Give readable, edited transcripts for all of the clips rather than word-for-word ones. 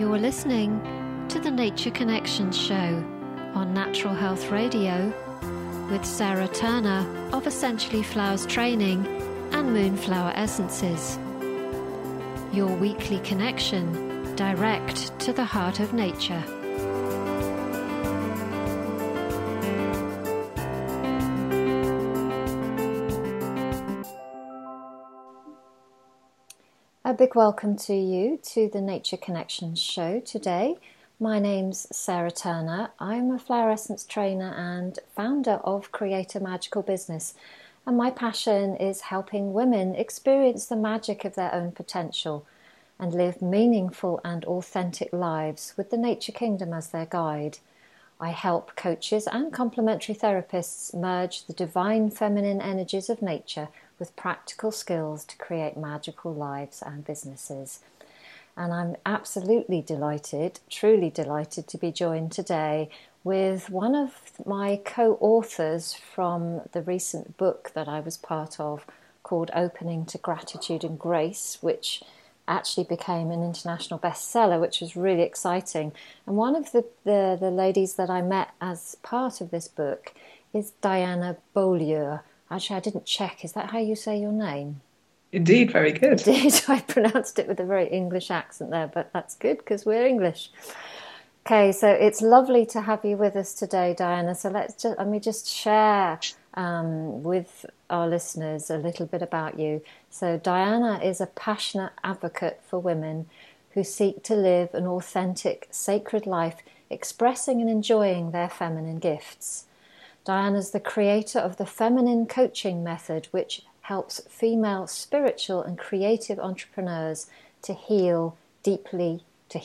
You're listening to the Nature Connection Show on Natural Health Radio with Sarah Turner of Essentially Flowers Training and Moonflower Essences. Your weekly connection direct to the heart of nature. A big welcome to you to the Nature Connection Show today. My name's Sarah Turner. I'm a flower essence trainer and founder of Create a Magical Business. And my passion is helping women experience the magic of their own potential and live meaningful and authentic lives with the nature kingdom as their guide. I help coaches and complementary therapists merge the divine feminine energies of nature with practical skills to create magical lives and businesses. And I'm absolutely delighted, truly delighted to be joined today with one of my co-authors from the recent book that I was part of called Opening to Gratitude and Grace, which actually became an international bestseller, which was really exciting. And one of the ladies that I met as part of this book is Diana Beaulieu. Actually, I didn't check. Is that how you say your name? Indeed, very good. Indeed, I pronounced it with a very English accent there, but that's good because we're English. Okay, so it's lovely to have you with us today, Diana. So let me just share with our listeners a little bit about you. So Diana is a passionate advocate for women who seek to live an authentic, sacred life, expressing and enjoying their feminine gifts. Diana's the creator of the Feminine Coaching Method, which helps female spiritual and creative entrepreneurs to heal deeply,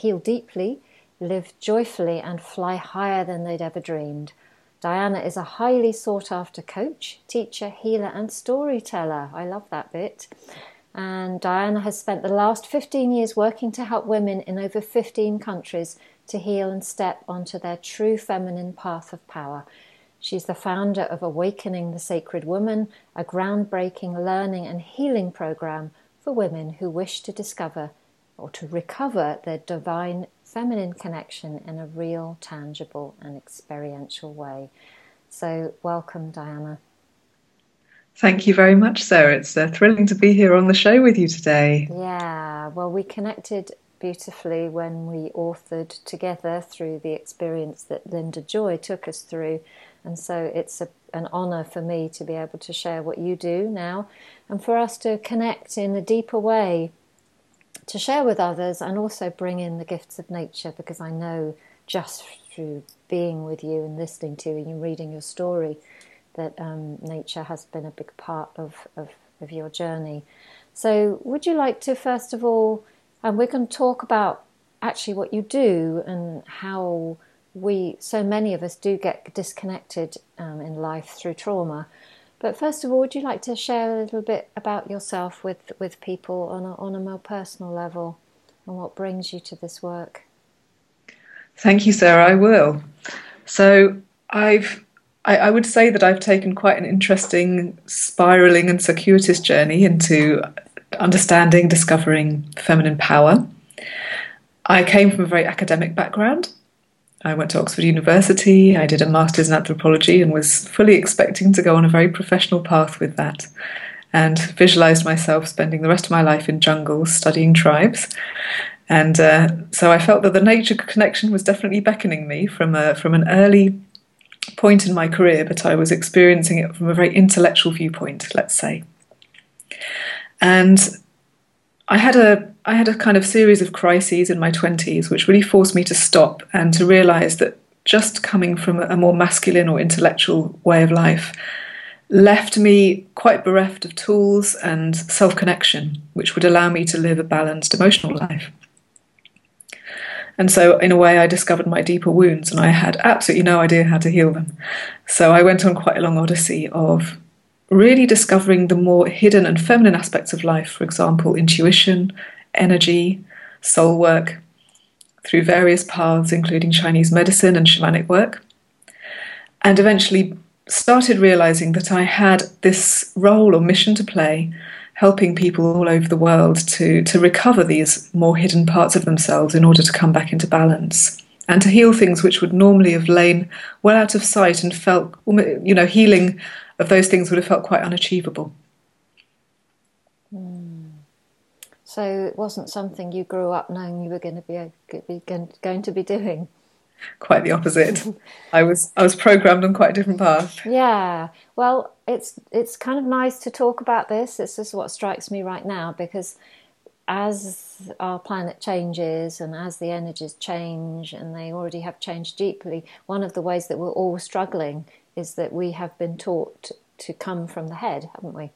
live joyfully, and fly higher than they'd ever dreamed. Diana is a highly sought-after coach, teacher, healer, and storyteller. I love that bit. And Diana has spent the last 15 years working to help women in over 15 countries to heal and step onto their true feminine path of power. She's the founder of Awakening the Sacred Woman, a groundbreaking learning and healing program for women who wish to discover or to recover their divine feminine connection in a real, tangible and experiential way. So welcome, Diana. Thank you very much, Sarah. It's thrilling to be here on the show with you today. Yeah, well, we connected beautifully when we authored together through the experience that Linda Joy took us through. And so it's an honour for me to be able to share what you do now and for us to connect in a deeper way, to share with others and also bring in the gifts of nature, because I know just through being with you and listening to you and reading your story that nature has been a big part of your journey. So would you like to, first of all, and we're going to talk about actually what you do and how so many of us do get disconnected in life through trauma. But first of all, would you like to share a little bit about yourself with people on a more personal level and what brings you to this work? Thank you, Sarah. I will. So I would say that I've taken quite an interesting, spiraling and circuitous journey into understanding, discovering feminine power. I came from a very academic background. I went to Oxford University, I did a master's in anthropology and was fully expecting to go on a very professional path with that, and visualized myself spending the rest of my life in jungles studying tribes. And so I felt that the nature connection was definitely beckoning me from an early point in my career, but I was experiencing it from a very intellectual viewpoint, let's say. And I had a kind of series of crises in my 20s which really forced me to stop and to realise that just coming from a more masculine or intellectual way of life left me quite bereft of tools and self-connection which would allow me to live a balanced emotional life. And so in a way I discovered my deeper wounds and I had absolutely no idea how to heal them. So I went on quite a long odyssey of really discovering the more hidden and feminine aspects of life, for example, intuition, energy, soul work, through various paths, including Chinese medicine and shamanic work, and eventually started realizing that I had this role or mission to play, helping people all over the world to recover these more hidden parts of themselves in order to come back into balance and to heal things which would normally have lain well out of sight and felt, healing of those things would have felt quite unachievable. So it wasn't something you grew up knowing you were going to be doing. Quite the opposite. I was programmed on quite a different path. Yeah. Well, it's kind of nice to talk about this. This is what strikes me right now, because as our planet changes and as the energies change, and they already have changed deeply, one of the ways that we're all struggling is that we have been taught to come from the head, haven't we?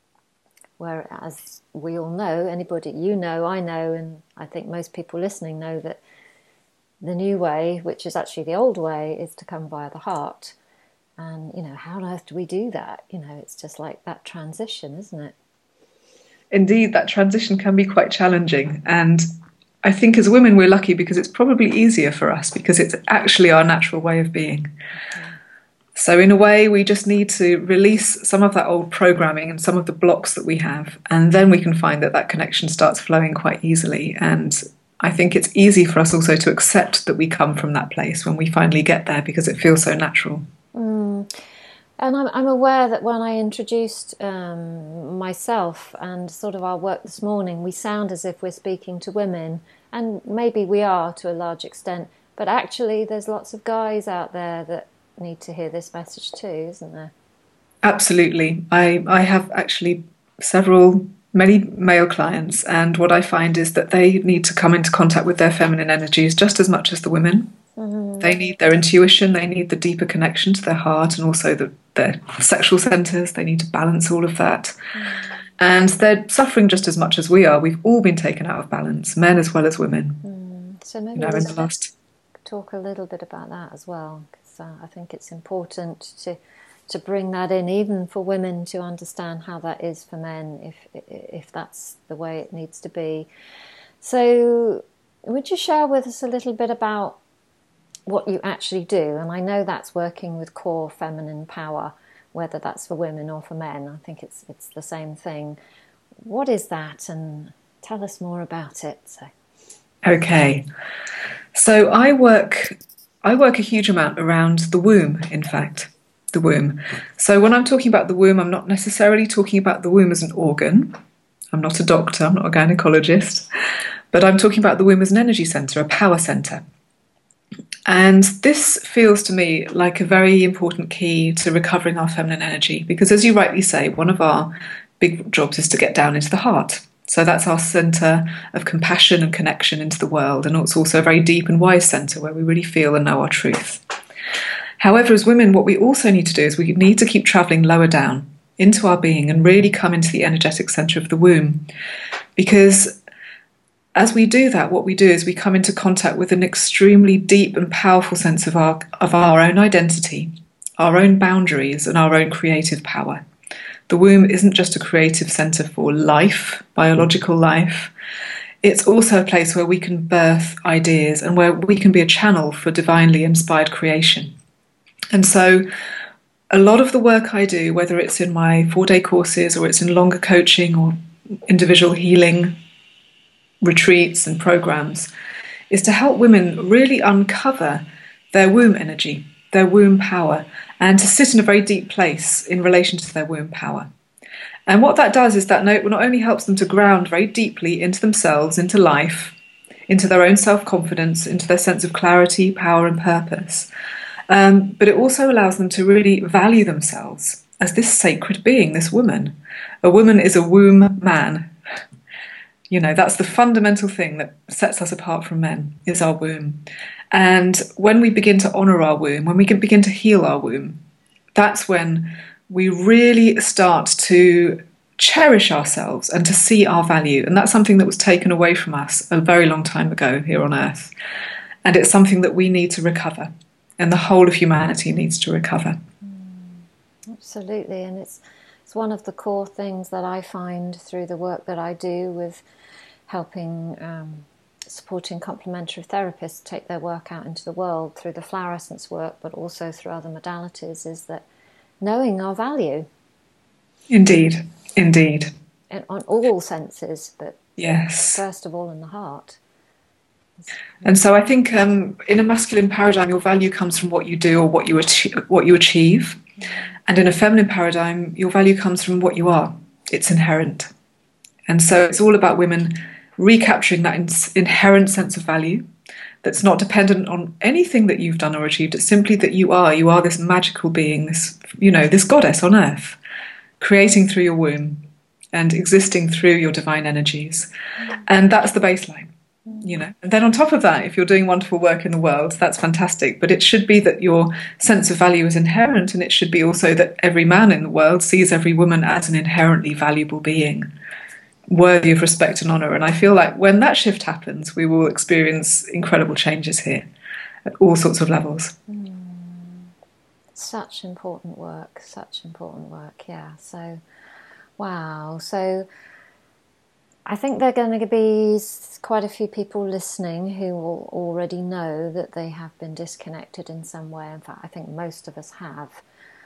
Whereas we all know, anybody, I know, and I think most people listening know that the new way, which is actually the old way, is to come via the heart. And, how on earth do we do that? It's just like that transition, isn't it? Indeed, that transition can be quite challenging. And I think as women, we're lucky because it's probably easier for us because it's actually our natural way of being. Okay. So in a way, we just need to release some of that old programming and some of the blocks that we have. And then we can find that connection starts flowing quite easily. And I think it's easy for us also to accept that we come from that place when we finally get there because it feels so natural. And I'm aware that when I introduced myself and sort of our work this morning, we sound as if we're speaking to women, and maybe we are to a large extent, but actually there's lots of guys out there that need to hear this message too, isn't there? Absolutely. I have actually many male clients, and what I find is that they need to come into contact with their feminine energies just as much as the women. Mm-hmm. They need their intuition, they need the deeper connection to their heart and also their sexual centres. They need to balance all of that. Mm-hmm. And they're suffering just as much as we are. We've all been taken out of balance, men as well as women. So maybe in the last... talk a little bit about that as well, because I think it's important to bring that in, even for women to understand how that is for men, if that's the way it needs to be. So would you share with us a little bit about what you actually do? And I know that's working with core feminine power, whether that's for women or for men. I think it's the same thing. What is that? And tell us more about it. Okay. So I work a huge amount around the womb, in fact. The womb. So when I'm talking about the womb, I'm not necessarily talking about the womb as an organ. I'm not a doctor, I'm not a gynecologist, but I'm talking about the womb as an energy centre, a power centre. And this feels to me like a very important key to recovering our feminine energy, because as you rightly say, one of our big jobs is to get down into the heart. So that's our centre of compassion and connection into the world, and it's also a very deep and wise centre where we really feel and know our truth. However, as women, what we also need to do is we need to keep travelling lower down into our being and really come into the energetic centre of the womb. Because as we do that, what we do is we come into contact with an extremely deep and powerful sense of our own identity, our own boundaries, and our own creative power. The womb isn't just a creative centre for life, biological life. It's also a place where we can birth ideas and where we can be a channel for divinely inspired creation. And so a lot of the work I do, whether it's in my 4-day courses or it's in longer coaching or individual healing retreats and programs, is to help women really uncover their womb energy, their womb power, and to sit in a very deep place in relation to their womb power. And what that does is that not only helps them to ground very deeply into themselves, into life, into their own self-confidence, into their sense of clarity, power and purpose, but it also allows them to really value themselves as this sacred being, this woman. A woman is a womb man. That's the fundamental thing that sets us apart from men, is our womb. And when we begin to honour our womb, when we can begin to heal our womb, that's when we really start to cherish ourselves and to see our value. And that's something that was taken away from us a very long time ago here on Earth. And it's something that we need to recover. And the whole of humanity needs to recover. Absolutely. And it's one of the core things that I find through the work that I do with helping, supporting complementary therapists take their work out into the world through the flower essence work, but also through other modalities, is that knowing our value. Indeed, indeed. on all senses, but Yes. first of all in the heart. And so I think in a masculine paradigm, your value comes from what you do or what you achieve. And in a feminine paradigm, your value comes from what you are. It's inherent. And so it's all about women recapturing that inherent sense of value that's not dependent on anything that you've done or achieved. It's simply that you are this magical being, this goddess on earth, creating through your womb and existing through your divine energies. And that's the baseline. And then on top of that, if you're doing wonderful work in the world, that's fantastic. But it should be that your sense of value is inherent, and it should be also that every man in the world sees every woman as an inherently valuable being, worthy of respect and honour. And I feel like when that shift happens, we will experience incredible changes here at all sorts of levels. Such important work, yeah. So, wow. So I think there are going to be quite a few people listening who will already know that they have been disconnected in some way. In fact, I think most of us have.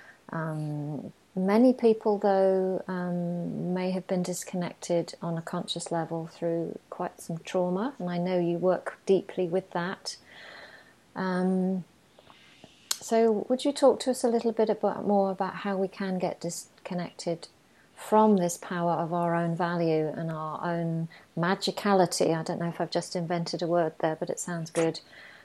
Many people, though, may have been disconnected on a conscious level through quite some trauma, and I know you work deeply with that. So would you talk to us a little bit more about how we can get disconnected from this power of our own value and our own magicality? I don't know if I've just invented a word there, but it sounds good.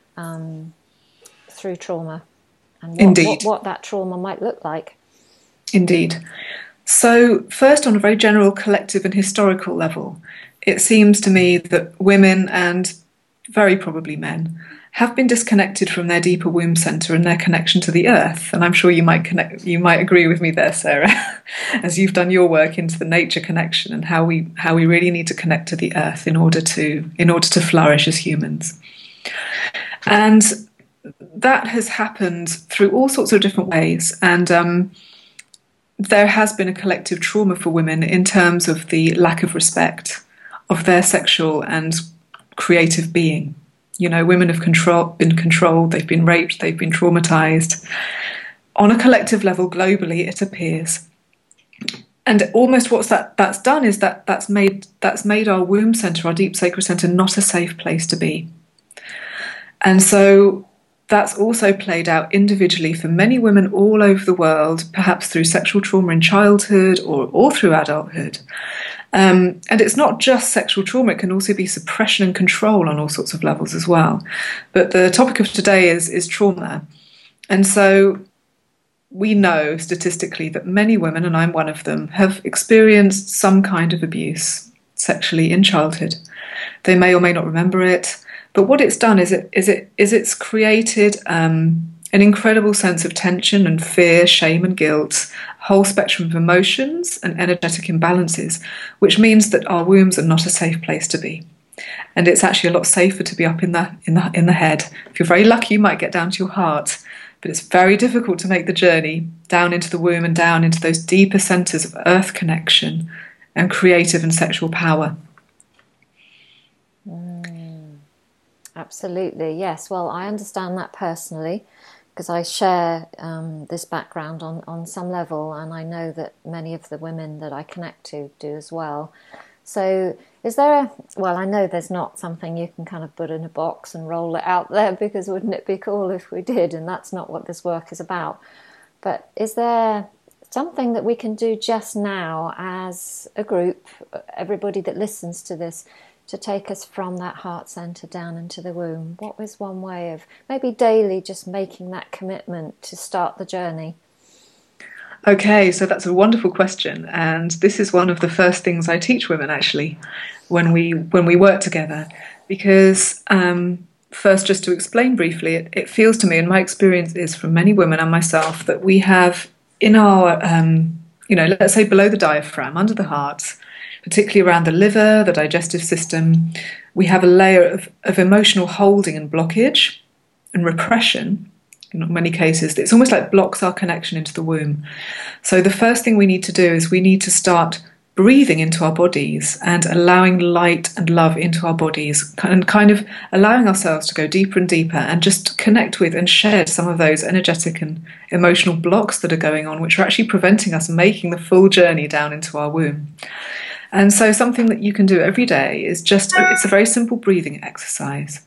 Through trauma, and what that trauma might look like. Indeed. So first, on a very general collective and historical level, it seems to me that women, and very probably men, have been disconnected from their deeper womb center and their connection to the earth. And I'm sure you might agree with me there, Sarah, as you've done your work into the nature connection and how we really need to connect to the earth in order to flourish as humans. And that has happened through all sorts of different ways. And there has been a collective trauma for women in terms of the lack of respect of their sexual and creative being. Women have been controlled, they've been raped, they've been traumatized. On a collective level, globally, it appears. And almost that's done is that's made our womb center, our deep sacred center, not a safe place to be. And so that's also played out individually for many women all over the world, perhaps through sexual trauma in childhood or through adulthood. And it's not just sexual trauma, it can also be suppression and control on all sorts of levels as well. But the topic of today is trauma. And so we know statistically that many women, and I'm one of them, have experienced some kind of abuse sexually in childhood. They may or may not remember it. But what it's done is it's created an incredible sense of tension and fear, shame and guilt, a whole spectrum of emotions and energetic imbalances, which means that our wombs are not a safe place to be. And it's actually a lot safer to be up in the head. If you're very lucky, you might get down to your heart, but it's very difficult to make the journey down into the womb and down into those deeper centers of earth connection and creative and sexual power. Absolutely, yes. Well, I understand that personally because I share this background on some level, and I know that many of the women that I connect to do as well. So is there I know there's not something you can kind of put in a box and roll it out there, because wouldn't it be cool if we did? And that's not what this work is about. But is there something that we can do just now as a group, everybody that listens to this, to take us from that heart center down into the womb? What was one way of maybe daily just making that commitment to start the journey? Okay, so that's a wonderful question, and this is one of the first things I teach women actually when we work together, because first, just to explain briefly, it feels to me, and my experience is from many women and myself, that we have in our let's say below the diaphragm, under the heart, particularly around the liver, the digestive system, we have a layer of emotional holding and blockage and repression. In many cases, it's almost like blocks our connection into the womb. So the first thing we need to do is we need to start breathing into our bodies and allowing light and love into our bodies, and kind of allowing ourselves to go deeper and deeper and just connect with and shed some of those energetic and emotional blocks that are going on, which are actually preventing us making the full journey down into our womb. And so something that you can do every day is it's a very simple breathing exercise.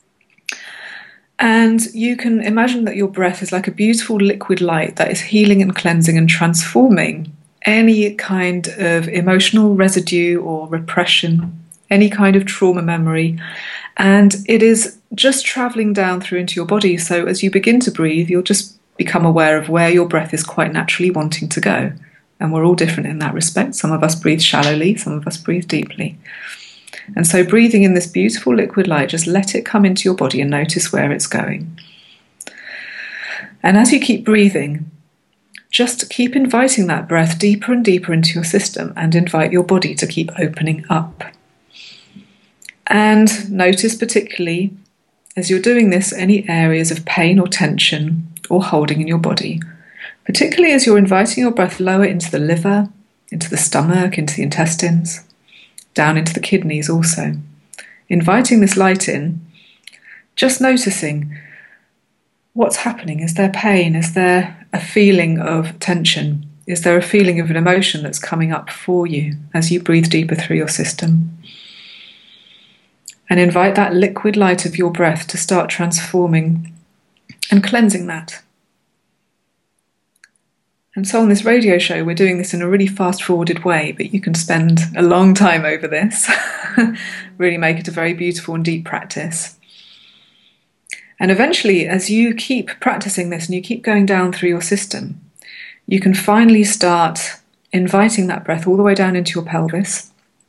And you can imagine that your breath is like a beautiful liquid light that is healing and cleansing and transforming any kind of emotional residue or repression, any kind of trauma memory. And it is just traveling down through into your body. So as you begin to breathe, you'll just become aware of where your breath is quite naturally wanting to go. And we're all different in that respect. Some of us breathe shallowly, some of us breathe deeply. And so breathing in this beautiful liquid light, just let it come into your body and notice where it's going. And as you keep breathing, just keep inviting that breath deeper and deeper into your system and invite your body to keep opening up. And notice particularly, as you're doing this, any areas of pain or tension or holding in your body, particularly as you're inviting your breath lower into the liver, into the stomach, into the intestines, down into the kidneys also. Inviting this light in, just noticing what's happening. Is there pain? Is there a feeling of tension? Is there a feeling of an emotion that's coming up for you as you breathe deeper through your system? And invite that liquid light of your breath to start transforming and cleansing that. And so on this radio show, we're doing this in a really fast-forwarded way, but you can spend a long time over this, really make it a very beautiful and deep practice. And eventually, as you keep practicing this and you keep going down through your system, you can finally start inviting that breath all the way down into your pelvis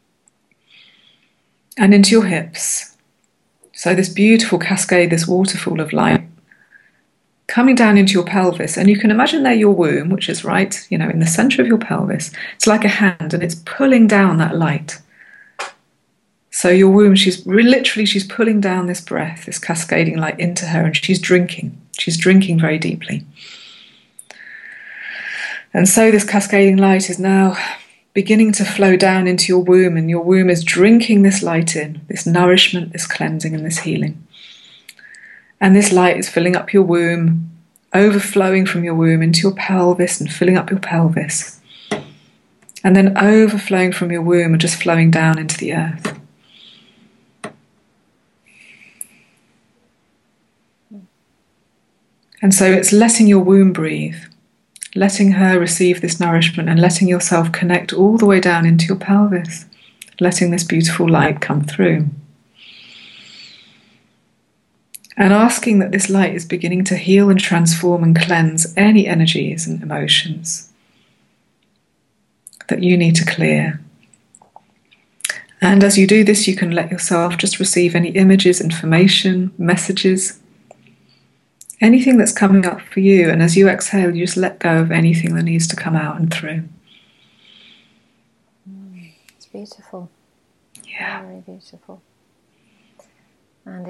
and into your hips. So this beautiful cascade, this waterfall of light, coming down into your pelvis, and you can imagine there your womb, which is right, in the center of your pelvis. It's like a hand, and it's pulling down that light. So your womb, she's pulling down this breath, this cascading light into her, and she's drinking very deeply. And so this cascading light is now beginning to flow down into your womb, and your womb is drinking this light in, this nourishment, this cleansing, and this healing. And this light is filling up your womb, overflowing from your womb into your pelvis and filling up your pelvis. And then overflowing from your womb and just flowing down into the earth. And so it's letting your womb breathe, letting her receive this nourishment and letting yourself connect all the way down into your pelvis, letting this beautiful light come through. And asking that this light is beginning to heal and transform and cleanse any energies and emotions that you need to clear. And as you do this, you can let yourself just receive any images, information, messages, anything that's coming up for you. And as you exhale, you just let go of anything that needs to come out and through. It's beautiful. Yeah. Very beautiful. And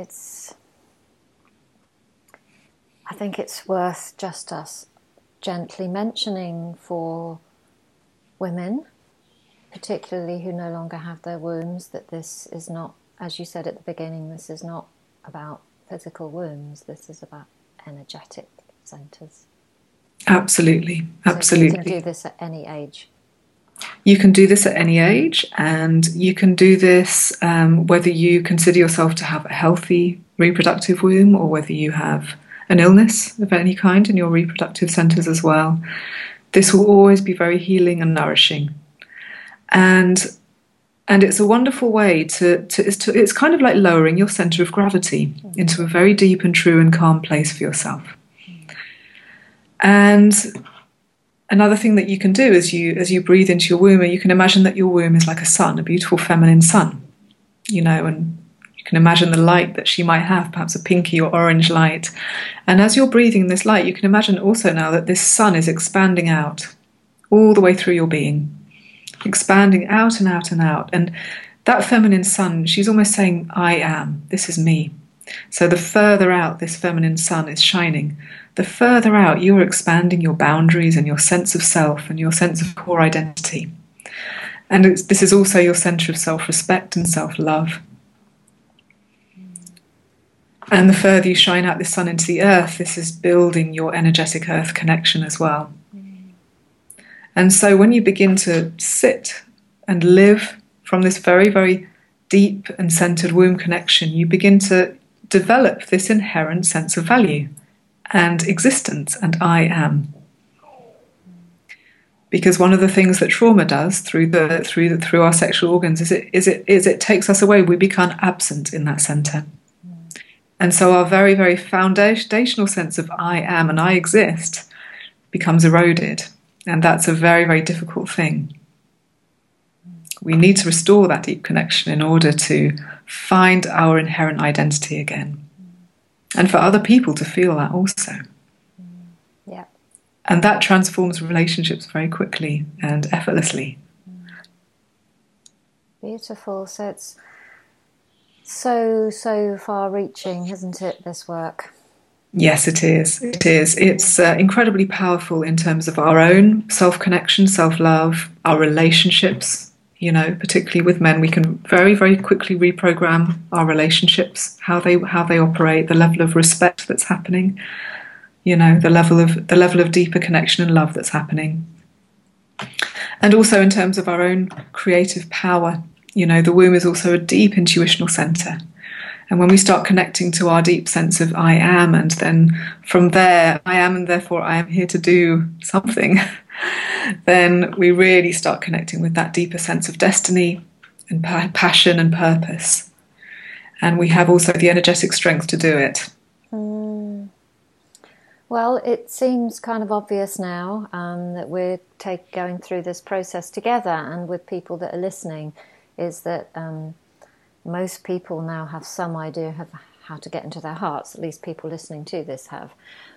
I think it's worth just us gently mentioning for women, particularly who no longer have their wombs, that this is not, as you said at the beginning, this is not about physical wombs, this is about energetic centres. Absolutely, absolutely. So you can do this at any age. You can do this at any age, and you can do this whether you consider yourself to have a healthy reproductive womb or whether you have an illness of any kind in your reproductive centres as well. This will always be very healing and nourishing. And it's a wonderful way it's kind of like lowering your centre of gravity into a very deep and true and calm place for yourself. And another thing that you can do as you breathe into your womb, you can imagine that your womb is like a sun, a beautiful feminine sun, and you can imagine the light that she might have, perhaps a pinky or orange light. And as you're breathing this light, you can imagine also now that this sun is expanding out all the way through your being, expanding out and out and out. And that feminine sun, she's almost saying, I am, this is me. So the further out this feminine sun is shining, the further out you're expanding your boundaries and your sense of self and your sense of core identity. And this is also your centre of self-respect and self-love. And the further you shine out this sun into the earth, this is building your energetic earth connection as well. And so when you begin to sit and live from this very, very deep and centered womb connection, you begin to develop this inherent sense of value and existence and I am. Because one of the things that trauma does through our sexual organs is it takes us away. We become absent in that center. And so our very, very foundational sense of I am and I exist becomes eroded. And that's a very, very difficult thing. We need to restore that deep connection in order to find our inherent identity again. And for other people to feel that also. Yeah. And that transforms relationships very quickly and effortlessly. Beautiful. So it's so far-reaching, isn't it, this work? Yes, it is. It is. It's incredibly powerful in terms of our own self-connection, self-love, our relationships. You know, particularly with men, we can very, very quickly reprogram our relationships, how they operate, the level of respect that's happening. You know, the level of deeper connection and love that's happening. And also in terms of our own creative power. You know, the womb is also a deep intuitional center. And when we start connecting to our deep sense of I am, and then from there, I am and therefore I am here to do something, then we really start connecting with that deeper sense of destiny and passion and purpose. And we have also the energetic strength to do it. Well, it seems kind of obvious now that we're going through this process together, and with people that are listening, is that most people now have some idea of how to get into their hearts. At least people listening to this have.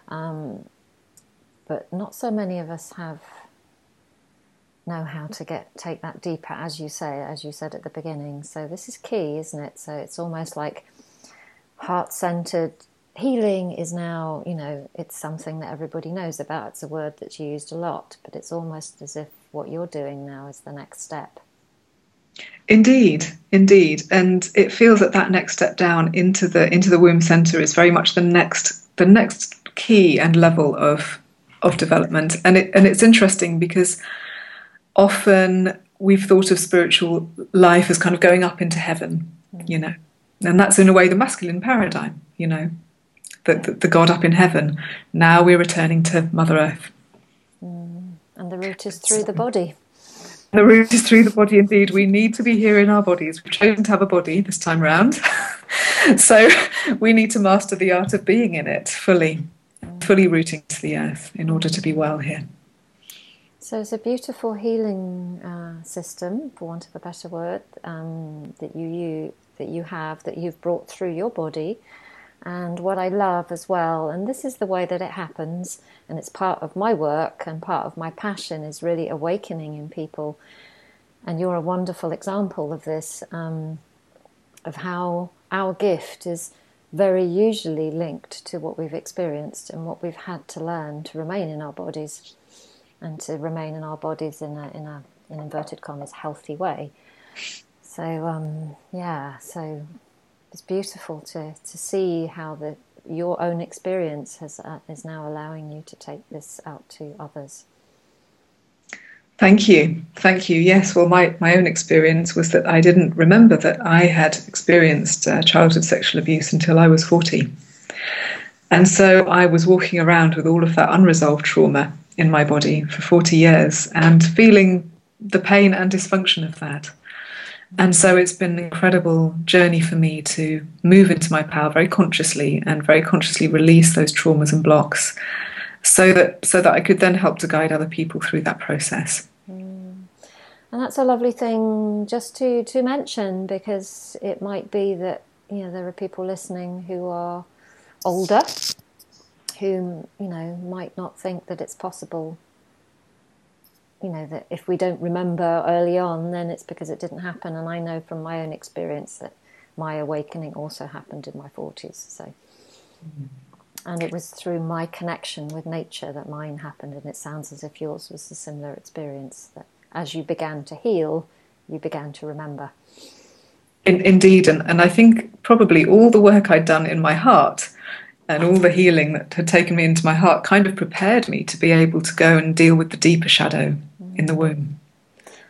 But not so many of us know how to take that deeper, as you said at the beginning. So this is key, isn't it? So it's almost like heart-centered healing is now, you know, it's something that everybody knows about. It's a word that's used a lot, but it's almost as if what you're doing now is the next step. Indeed. And it feels that next step down into the womb center is very much the next key and level of development. And it's interesting because often we've thought of spiritual life as kind of going up into heaven, you know, and that's in a way the masculine paradigm, you know, the God up in heaven. Now we're returning to Mother Earth. And the route is through the body. The route is through the body, indeed. We need to be here in our bodies. We've chosen to have a body this time round. So we need to master the art of being in it fully rooting to the earth in order to be well here. So it's a beautiful healing system, for want of a better word, that you've brought through your body. And what I love as well, and this is the way that it happens, and it's part of my work and part of my passion, is really awakening in people. And you're a wonderful example of this, of how our gift is very usually linked to what we've experienced and what we've had to learn to remain in our bodies, and to remain in our bodies in an inverted commas healthy way. So so it's beautiful to see how your own experience is now allowing you to take this out to others. Thank you. Yes, well, my own experience was that I didn't remember that I had experienced childhood sexual abuse until I was 40. And so I was walking around with all of that unresolved trauma in my body for 40 years and feeling the pain and dysfunction of that. And so it's been an incredible journey for me to move into my power very consciously and very consciously release those traumas and blocks so that I could then help to guide other people through that process. And that's a lovely thing just to mention, because it might be that, you know, there are people listening who are older, who, you know, might not think that it's possible. You know, that if we don't remember early on, then it's because it didn't happen. And I know from my own experience that my awakening also happened in my 40s. So, and it was through my connection with nature that mine happened. And it sounds as if yours was a similar experience, that as you began to heal, you began to remember. Indeed. And I think probably all the work I'd done in my heart and all the healing that had taken me into my heart kind of prepared me to be able to go and deal with the deeper shadow in the womb.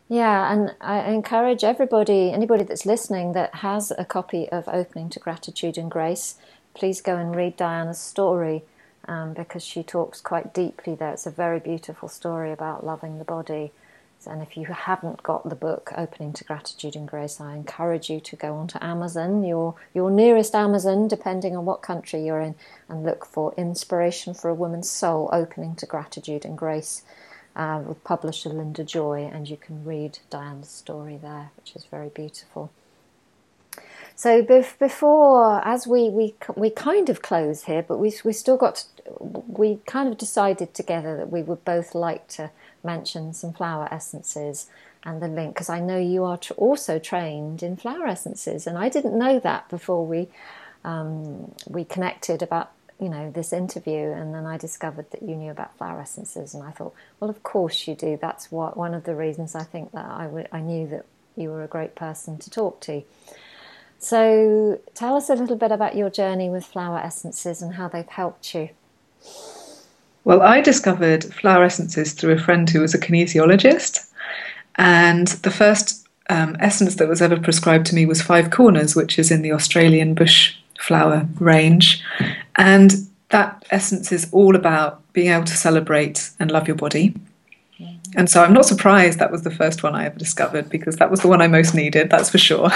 Yeah, and I encourage everybody, anybody that's listening that has a copy of Opening to Gratitude and Grace, please go and read Diana's story, because she talks quite deeply there. It's a very beautiful story about loving the body. And if you haven't got the book Opening to Gratitude and Grace, I encourage you to go onto Amazon, your nearest Amazon, depending on what country you're in, and look for Inspiration for a Woman's Soul, Opening to Gratitude and Grace, with publisher Linda Joy, and you can read Diana's story there, which is very beautiful. So before, as we kind of close here, but we still got, we kind of decided together that we would both like to mention some flower essences and the link, because I know you are also trained in flower essences, and I didn't know that before we connected about this interview, and then I discovered that you knew about flower essences, and I thought, well, of course you do. That's one of the reasons I think that I knew that you were a great person to talk to. So tell us a little bit about your journey with flower essences and how they've helped you. Well, I discovered flower essences through a friend who was a kinesiologist, and the first essence that was ever prescribed to me was Five Corners, which is in the Australian bush flower range. And that essence is all about being able to celebrate and love your body. And so I'm not surprised that was the first one I ever discovered, because that was the one I most needed, that's for sure.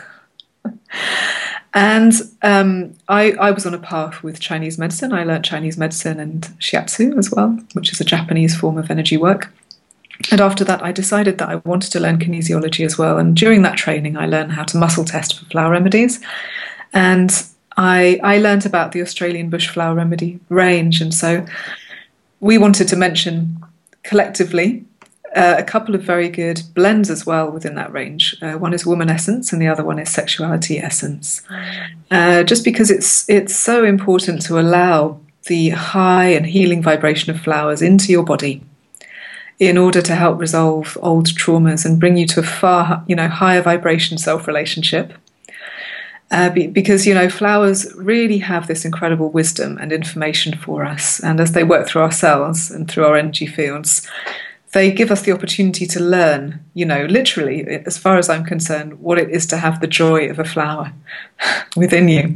And I was on a path with Chinese medicine. I learnt Chinese medicine and shiatsu as well, which is a Japanese form of energy work. And after that, I decided that I wanted to learn kinesiology as well. And during that training, I learned how to muscle test for flower remedies. And I learned about the Australian bush flower remedy range. And so we wanted to mention collectively a couple of very good blends as well within that range. One is woman essence and the other one is sexuality essence. Just because it's so important to allow the high and healing vibration of flowers into your body in order to help resolve old traumas and bring you to a far, higher vibration self-relationship. Because, flowers really have this incredible wisdom and information for us. And as they work through our cells and through our energy fields, they give us the opportunity to learn, literally, as far as I'm concerned, what it is to have the joy of a flower within you.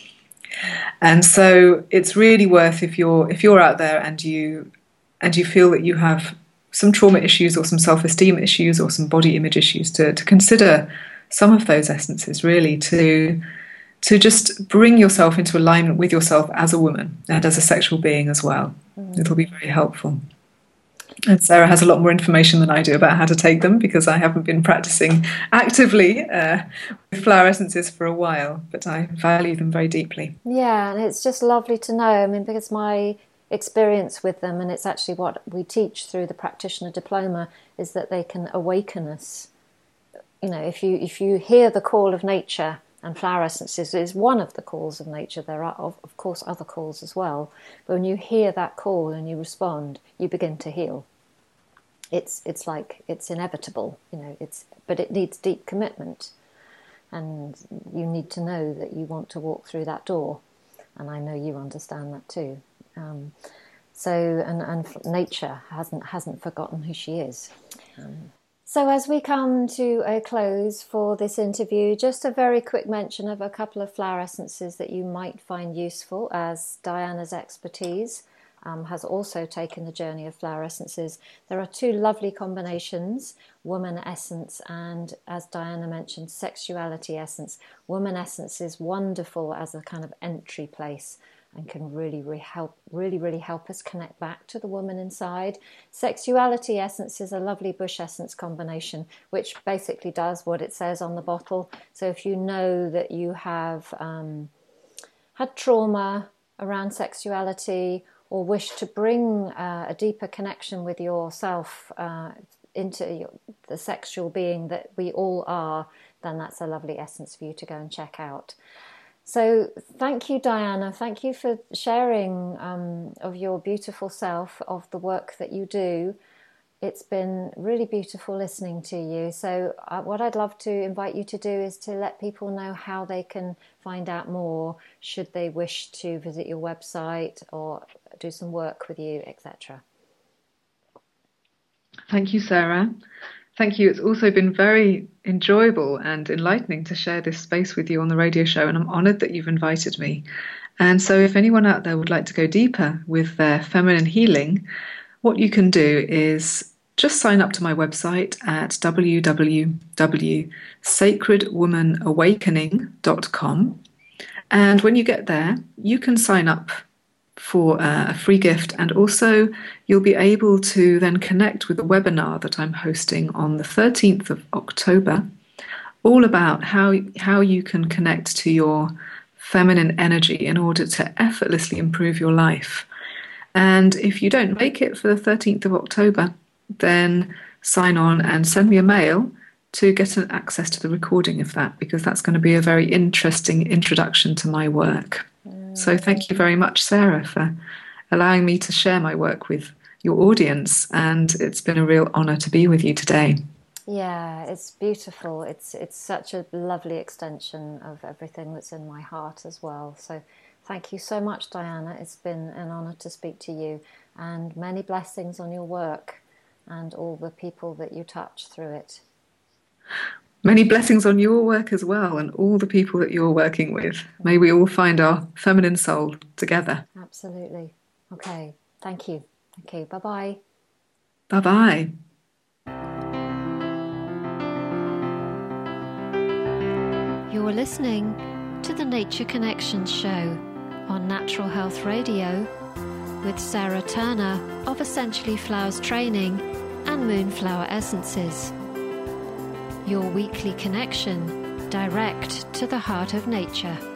And so it's really worth, if you're out there and you feel that you have some trauma issues or some self-esteem issues or some body image issues, to consider some of those essences, really, to just bring yourself into alignment with yourself as a woman and as a sexual being as well. It'll be very helpful. And Sarah has a lot more information than I do about how to take them, because I haven't been practicing actively with flower essences for a while, but I value them very deeply. Yeah, and it's just lovely to know. Because my experience with them, and it's actually what we teach through the practitioner diploma, is that they can awaken us. If you hear the call of nature, and flower essences is one of the calls of nature. There are, of course, other calls as well. But when you hear that call and you respond, you begin to heal. It's like it's inevitable, but it needs deep commitment, and you need to know that you want to walk through that door. And I know you understand that too. And nature hasn't forgotten who she is. So as we come to a close for this interview, just a very quick mention of a couple of flower essences that you might find useful, as Diana's expertise has also taken the journey of flower essences. There are two lovely combinations, woman essence and, as Diana mentioned, sexuality essence. Woman essence is wonderful as a kind of entry place and can really help us connect back to the woman inside. Sexuality essence is a lovely bush essence combination, which basically does what it says on the bottle. So if you know that you have had trauma around sexuality, or wish to bring a deeper connection with yourself into the sexual being that we all are, then that's a lovely essence for you to go and check out. So thank you, Diana. Thank you for sharing of your beautiful self, of the work that you do. It's been really beautiful listening to you. So what I'd love to invite you to do is to let people know how they can find out more, should they wish to visit your website or do some work with you, etc. Thank you, Sarah. Thank you. It's also been very enjoyable and enlightening to share this space with you on the radio show, and I'm honoured that you've invited me. And so, if anyone out there would like to go deeper with their feminine healing, what you can do is just sign up to my website at www.sacredwomanawakening.com. And when you get there, you can sign up for a free gift, and also you'll be able to then connect with a webinar that I'm hosting on the 13th of October, all about how you can connect to your feminine energy in order to effortlessly improve your life. And if you don't make it for the 13th of October, then sign on and send me a mail to get access to the recording of that, because that's going to be a very interesting introduction to my work. So thank you very much, Sarah, for allowing me to share my work with your audience, and it's been a real honour to be with you today. Yeah, it's beautiful. It's such a lovely extension of everything that's in my heart as well. So thank you so much, Diana. It's been an honour to speak to you, and many blessings on your work and all the people that you touch through it. Many blessings on your work as well, and all the people that you're working with. May we all find our feminine soul together. Absolutely. Okay. Thank you. Thank you. Bye-bye. Bye-bye. You're listening to the Nature Connections show on Natural Health Radio with Sarah Turner of Essentially Flowers Training and Moonflower Essences. Your weekly connection direct to the heart of nature.